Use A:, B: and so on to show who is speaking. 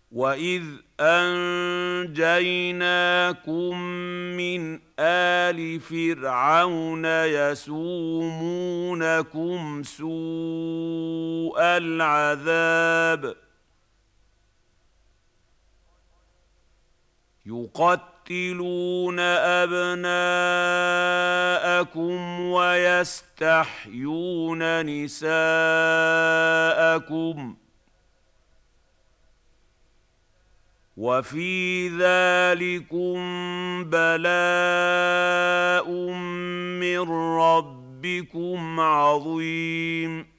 A: وَإِذْ أَنجَيْنَاكُم مِّنْ آلِ فِرْعَوْنَ يَسُومُونَكُمْ سُوءَ الْعَذَابِ يُقَتِّلُونَ أَبْنَاءَكُمْ وَيَسْتَحْيُونَ نِسَاءَكُمْ ۚ وَفِي ذَٰلِكُم بَلَاءٌ مِّن رَّبِّكُمْ عَظِيمٌ